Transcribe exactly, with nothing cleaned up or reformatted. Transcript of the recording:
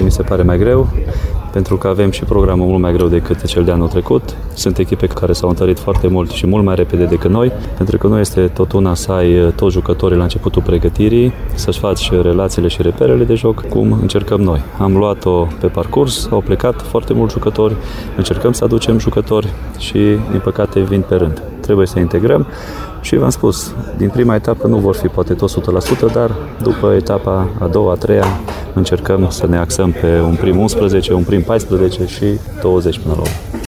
mi se pare mai greu, pentru că avem și programul mult mai greu decât cel de anul trecut. Sunt echipe care s-au întărit foarte mult și mult mai repede decât noi, pentru că nu este tot una să ai toți jucătorii la începutul pregătirii, să-și faci relațiile și reperele de joc, cum încercăm noi. Am luat-o pe parcurs, au plecat foarte mulți jucători, încercăm să aducem jucători și, din păcate, vin pe rând. Trebuie să integrăm și v-am spus, din prima etapă nu vor fi poate tot o sută la sută, dar după etapa a doua, a treia, încercăm să ne axăm pe un prim unsprezece, un prim paisprezece și douăzeci până la urmă.